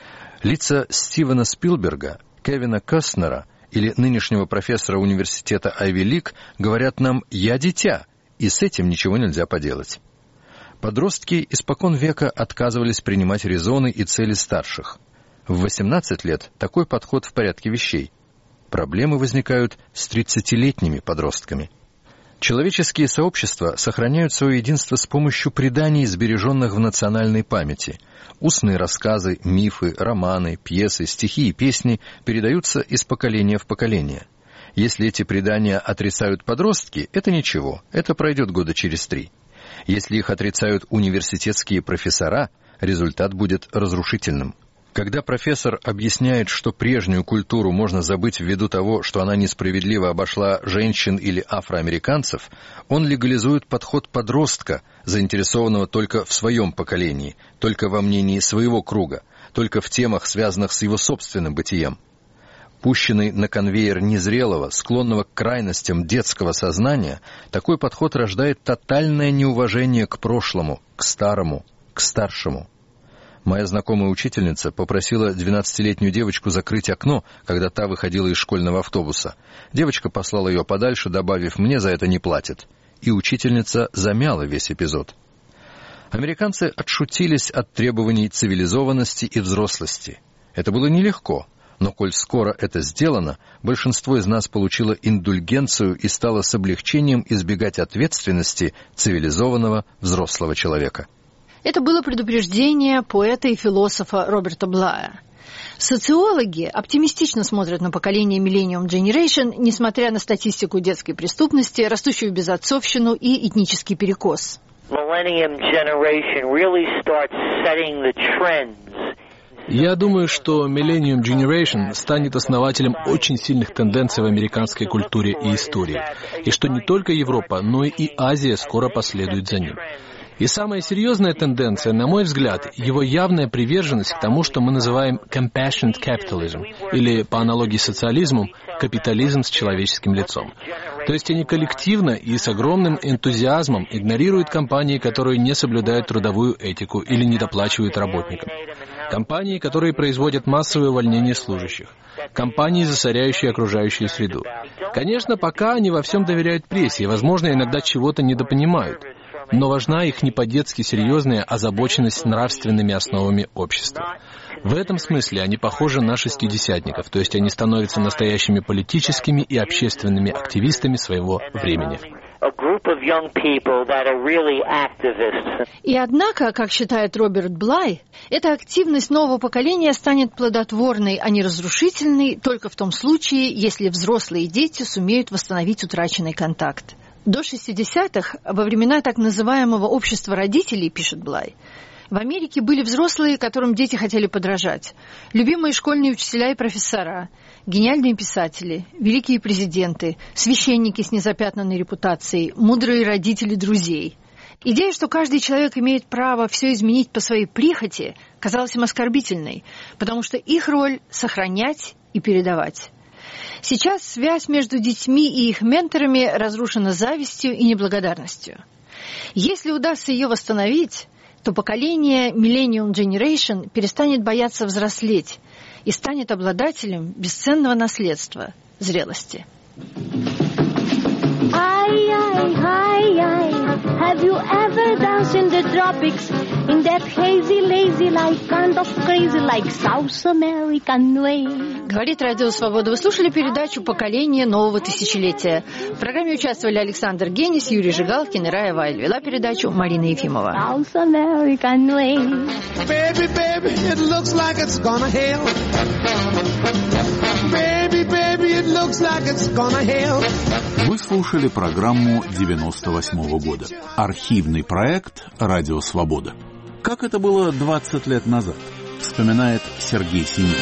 Лица Стивена Спилберга, Кевина Костнера или нынешнего профессора университета Айви Лиг говорят нам: «Я дитя, и с этим ничего нельзя поделать». Подростки испокон века отказывались принимать резоны и цели старших. В восемнадцать лет такой подход в порядке вещей. Проблемы возникают с тридцатилетними подростками. Человеческие сообщества сохраняют свое единство с помощью преданий, сбереженных в национальной памяти. Устные рассказы, мифы, романы, пьесы, стихи и песни передаются из поколения в поколение. Если эти предания отрицают подростки, это ничего, это пройдет года через три. Если их отрицают университетские профессора, результат будет разрушительным. Когда профессор объясняет, что прежнюю культуру можно забыть ввиду того, что она несправедливо обошла женщин или афроамериканцев, он легализует подход подростка, заинтересованного только в своем поколении, только во мнении своего круга, только в темах, связанных с его собственным бытием. Пущенный на конвейер незрелого, склонного к крайностям детского сознания, такой подход рождает тотальное неуважение к прошлому, к старому, к старшему. Моя знакомая учительница попросила двенадцатилетнюю девочку закрыть окно, когда та выходила из школьного автобуса. Девочка послала ее подальше, добавив: «Мне за это не платят». И учительница замяла весь эпизод. Американцы отшутились от требований цивилизованности и взрослости. Это было нелегко, но коль скоро это сделано, большинство из нас получило индульгенцию и стало с облегчением избегать ответственности цивилизованного взрослого человека. Это было предупреждение поэта и философа Роберта Блая. Социологи оптимистично смотрят на поколение Millennium Generation, несмотря на статистику детской преступности, растущую безотцовщину и этнический перекос. Я думаю, что Millennium Generation станет основателем очень сильных тенденций в американской культуре и истории, и что не только Европа, но и Азия скоро последует за ним. И самая серьезная тенденция, на мой взгляд, его явная приверженность к тому, что мы называем compassionate capitalism, или, по аналогии с социализмом, капитализм с человеческим лицом. То есть они коллективно и с огромным энтузиазмом игнорируют компании, которые не соблюдают трудовую этику или недоплачивают работникам. Компании, которые производят массовое увольнение служащих. Компании, засоряющие окружающую среду. Конечно, пока они во всем доверяют прессе и, возможно, иногда чего-то недопонимают. Но важна их не по-детски серьезная озабоченность нравственными основами общества. В этом смысле они похожи на шестидесятников, то есть они становятся настоящими политическими и общественными активистами своего времени. И однако, как считает Роберт Блай, эта активность нового поколения станет плодотворной, а не разрушительной только в том случае, если взрослые дети сумеют восстановить утраченный контакт. До шестидесятых, во времена так называемого общества родителей, пишет Блай, в Америке были взрослые, которым дети хотели подражать. Любимые школьные учителя и профессора, гениальные писатели, великие президенты, священники с незапятнанной репутацией, мудрые родители друзей. Идея, что каждый человек имеет право все изменить по своей прихоти, казалась им оскорбительной, потому что их роль — сохранять и передавать. Сейчас связь между детьми и их менторами разрушена завистью и неблагодарностью. Если удастся ее восстановить, то поколение Millennium Generation перестанет бояться взрослеть и станет обладателем бесценного наследства – зрелости. Ay, ay, ay, ay, have you ever danced in the tropics in that hazy, lazy life, kind of crazy like South American way? Говорит Радио Свобода. Вы слушали передачу «Поколение нового тысячелетия». В программе участвовали Александр Генис, Юрий Жигалкин и Рая Вайль. Вела передачу Марина Ефимова. South American way. Baby, baby, it looks like it's gonna hail. Baby, baby, it looks like it's gonna hail. Вы слушали программу девяносто восьмого года. Архивный проект «Радио Свобода». Как это было двадцать лет назад, вспоминает Сергей Синий.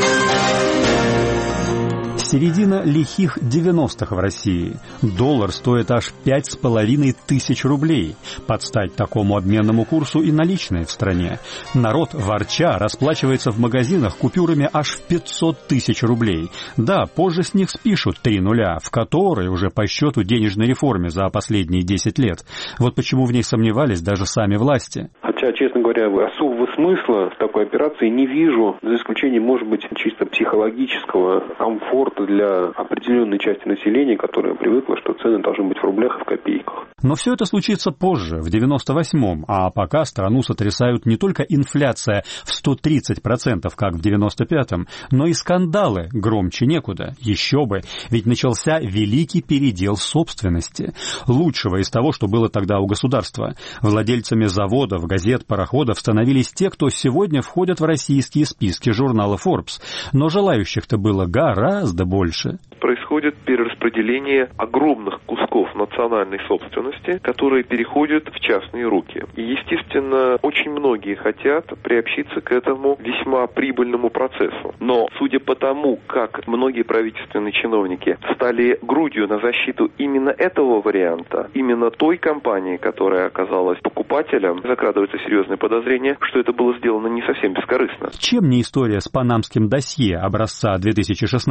Середина лихих девяностых в России. Доллар стоит аж пять с половиной тысяч рублей. Под стать такому обменному курсу и наличные в стране. Народ, ворча, расплачивается в магазинах купюрами аж в пятьсот тысяч рублей. Да, позже с них спишут три нуля, в которой уже по счету денежной реформе за последние десять лет. Вот почему в ней сомневались даже сами власти. Хотя, честно говоря, особого смысла в такой операции не вижу, за исключением, может быть, чисто психологического комфорта для определенной части населения, которая привыкла, что цены должны быть в рублях и в копейках. Но все это случится позже, в девяносто восьмом, а пока страну сотрясают не только инфляция в сто тридцать процентов, как в девяносто пятом, но и скандалы громче некуда. Еще бы, ведь начался великий передел собственности. Лучшего из того, что было тогда у государства. Владельцами заводов, газет, пароходов становились те, кто сегодня входят в российские списки журнала Forbes. Но желающих-то было гораздо больше. Происходит перераспределение огромных кусков национальной собственности, которые переходят в частные руки. И, естественно, очень многие хотят приобщиться к этому весьма прибыльному процессу. Но, судя по тому, как многие правительственные чиновники стали грудью на защиту именно этого варианта, именно той компании, которая оказалась покупателем, закрадывается серьезное подозрение, что это было сделано не совсем бескорыстно. Чем не история с панамским досье образца две тысячи шестнадцатого?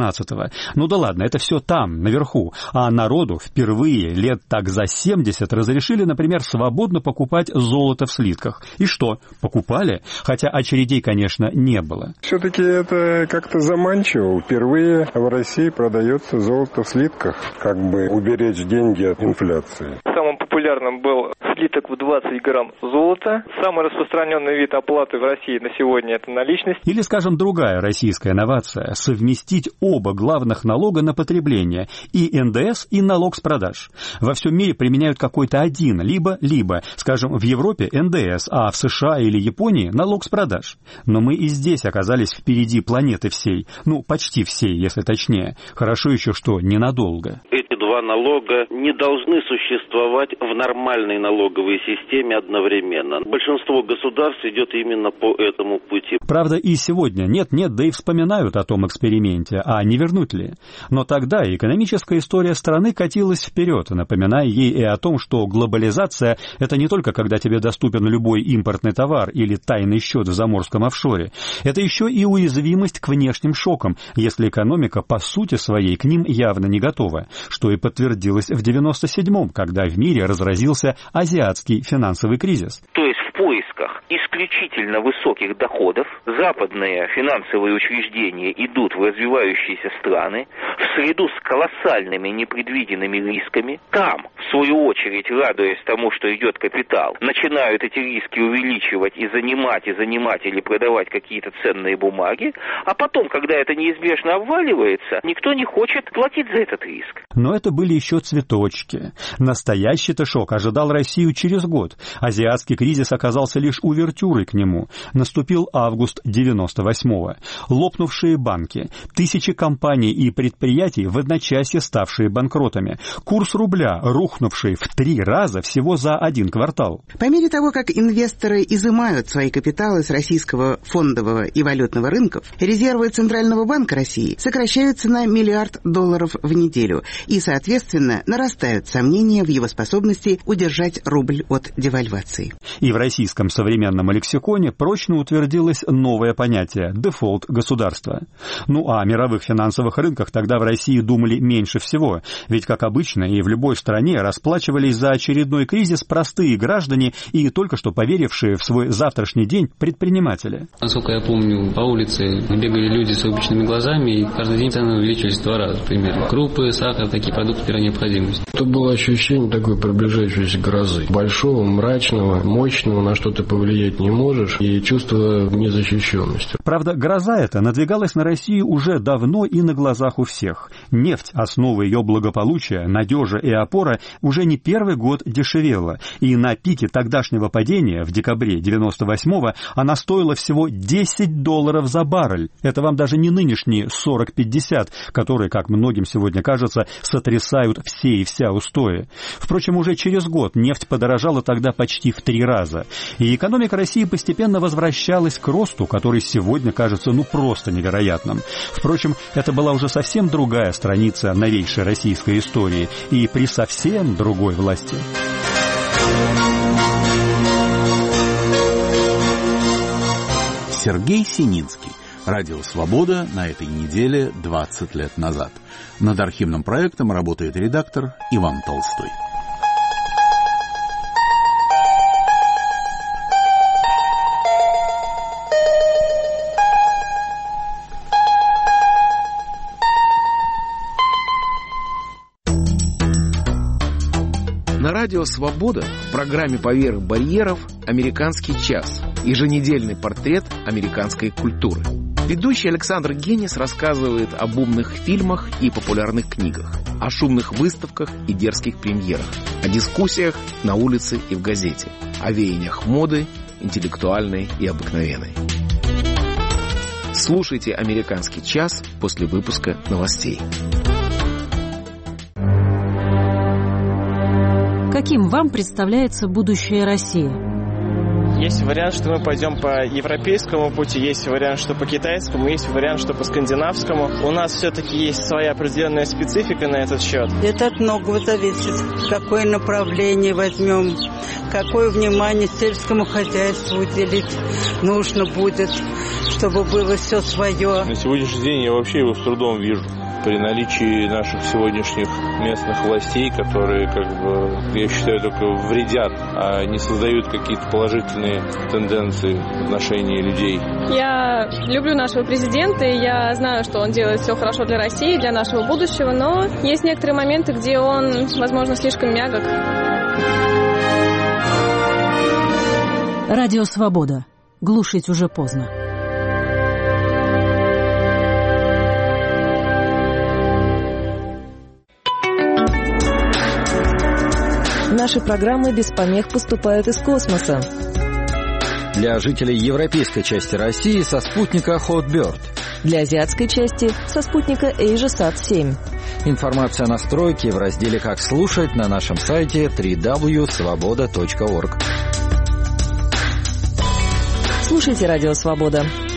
Ну да ладно, это все там, наверху. А народу впервые лет так за семьдесят разрешили, например, свободно покупать золото в слитках. И что? Покупали? Хотя очередей, конечно, не было. Все-таки это как-то заманчиво. Впервые в России продается золото в слитках, как бы уберечь деньги от инфляции. Самым популярным был слиток в двадцать грамм золота. Самый распространенный вид оплаты в России на сегодня – это наличность. Или, скажем, другая российская инновация – совместить оба главных налога на потребление – и эн дэ эс, и налог с продаж. Во всем мире применяют какой-то один, либо-либо. Скажем, в Европе эн дэ эс, а в США или Японии – налог с продаж. Но мы и здесь оказались впереди планеты всей. Ну, почти всей, если точнее. Хорошо еще, что ненадолго. Эти два налога не должны существовать в нормальной налоговой системе одновременно. Большинство государств идет именно по этому пути. Правда, и сегодня нет-нет, да и вспоминают о том эксперименте, а не вернуть ли. Но тогда экономическая история страны катилась вперед, напоминая ей и о том, что глобализация – это не только когда тебе доступен любой импортный товар или тайный счет в заморском офшоре. Это еще и уязвимость к внешним шокам, если экономика по сути своей к ним явно не готова, что и подтвердилось в девяносто седьмом, когда в мире разразился азиатский финансовый кризис. То есть в поисках исключительно высоких доходов западные финансовые учреждения идут в развивающиеся страны в среду с колоссальными непредвиденными рисками. Там, в свою очередь, радуясь тому, что идет капитал, начинают эти риски увеличивать и занимать, и занимать или продавать какие-то ценные бумаги, а потом, когда это неизбежно обваливается, никто не хочет платить за этот риск. Но это были еще цветочки. Настоящий-то шок ожидал Россию через год. Азиатский кризис оказался лишь увертюрой к нему. Наступил август девяносто восьмого. Лопнувшие банки, тысячи компаний и предприятий, в одночасье ставшие банкротами, курс рубля, рухнувший в три раза всего за один квартал. По мере того, как инвесторы изымают свои капиталы с российского фондового и валютного рынков, резервы Центрального банка России сокращаются на миллиард долларов в неделю, и, соответственно, нарастают сомнения в его способности удержать рубль от девальвации. И в российском современном лексиконе прочно утвердилось новое понятие – дефолт государства. Ну а о мировых финансовых рынках тогда в России думали меньше всего, ведь, как обычно, и в любой стране расплачивались за очередной кризис простые граждане и только что поверившие в свой завтрашний день предприниматели. Насколько я помню, по улице бегали люди с выпученными глазами, и каждый день цены увеличивались в два раза примерно. Крупы, сахар, такие продукты первой необходимости. Это было ощущение такой приближающейся грозы. Большого, мрачного, мощного, на что ты повлиять не можешь, и чувство незащищенности. Правда, гроза эта надвигалась на Россию уже давно и на глазах у всех. Нефть, основа ее благополучия, надежа и опора, уже не первый год дешевела. И на пике тогдашнего падения, в декабре девяносто восьмого, она стоила всего десять долларов за баррель. Это вам даже не нынешние сорок-пятьдесят, которые, как многим сегодня кажется, сотрясают все и вся устои. Впрочем, уже через год нефть подорожала тогда почти в три раза. И экономика России постепенно возвращалась к росту, который сегодня кажется ну просто невероятным. Впрочем, это была уже совсем другая страница новейшей российской истории и при совсем другой власти. Сергей Сининский. Радио «Свобода» на этой неделе двадцать лет назад. Над архивным проектом работает редактор Иван Толстой. На радио «Свобода» в программе «Поверх барьеров» «Американский час». Еженедельный портрет американской культуры. Ведущий Александр Генис рассказывает об умных фильмах и популярных книгах, о шумных выставках и дерзких премьерах, о дискуссиях на улице и в газете, о веяниях моды, интеллектуальной и обыкновенной. Слушайте «Американский час» после выпуска новостей. Каким вам представляется будущее России? Есть вариант, что мы пойдем по европейскому пути, есть вариант, что по китайскому, есть вариант, что по скандинавскому. У нас все-таки есть своя определенная специфика на этот счет. Это от многого зависит. Какое направление возьмем, какое внимание сельскому хозяйству уделить нужно будет, чтобы было все свое. На сегодняшний день я вообще его с трудом вижу. при наличии наших сегодняшних местных властей, которые, как бы, я считаю, только вредят, а не создают какие-то положительные тенденции в отношении людей. Я люблю нашего президента, и я знаю, что он делает все хорошо для России, для нашего будущего, но есть некоторые моменты, где он, возможно, слишком мягок. Радио «Свобода». Глушить уже поздно. Наши программы без помех поступают из космоса. Для жителей европейской части России со спутника Hotbird. Для азиатской части со спутника AsiaSat семь. Информация о настройке в разделе «Как слушать» на нашем сайте дабл-ю дабл ю дабл ю точка свобода точка орг. Слушайте «Радио Свобода».